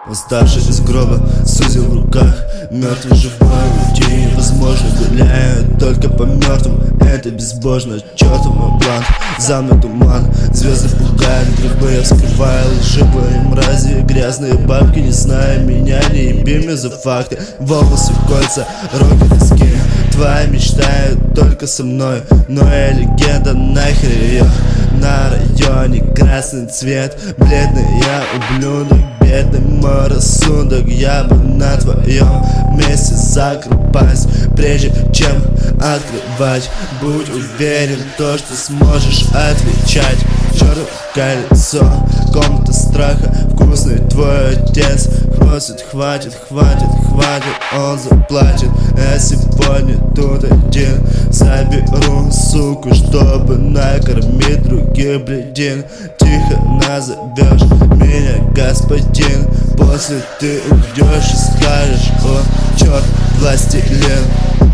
Уставший из гроба, сузил в руках. Мертвый живой, уйти невозможно. Гуляют только по мертвым, это безбожно. Чертов мой план, за мной туман. Звезды пугают, грибы я вскрываю. Лживые мрази, грязные бабки. Не зная меня, не еби меня за факты. Волосы, кольца, руки, виски. Твои мечтают только со мной, но я легенда, нахер ее. На районе красный цвет, бледный я ублюдок. Бедный мой рассудок, я бы на твоем месте закрыл пасть, прежде чем открывать. Будь уверен, то, что сможешь отвечать. Чёртово колесо, комната страха. Вкусный твой отец просит, хватит, хватит, хватит. Он заплатит, я сегодня тут один. Заберу суку, чтобы накормить других блядин. Тихо назовешь меня господин. После ты уйдешь и скажешь: о, черт, властелин.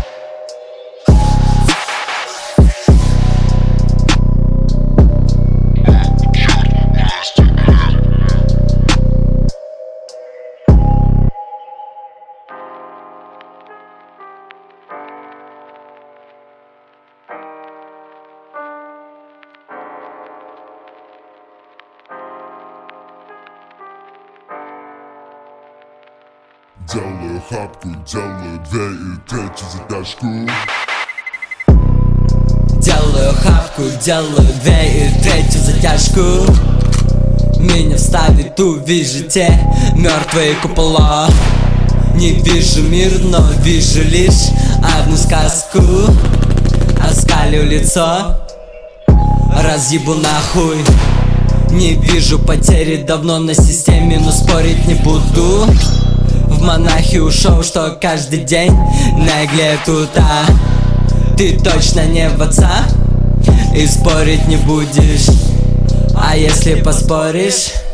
Делаю хапку, делаю 2 и 3 затяжку. Делаю хапку, делаю 2 и 3 затяжку. Меня вставит, увижите мертвые купола. Не вижу мир, но вижу лишь одну сказку. Оскалю лицо, разъебу нахуй. Не вижу потери давно на системе, но спорить не буду. В монахи ушел, что каждый день наглеет тут, а ты точно не в отца и спорить не будешь. А если поспоришь,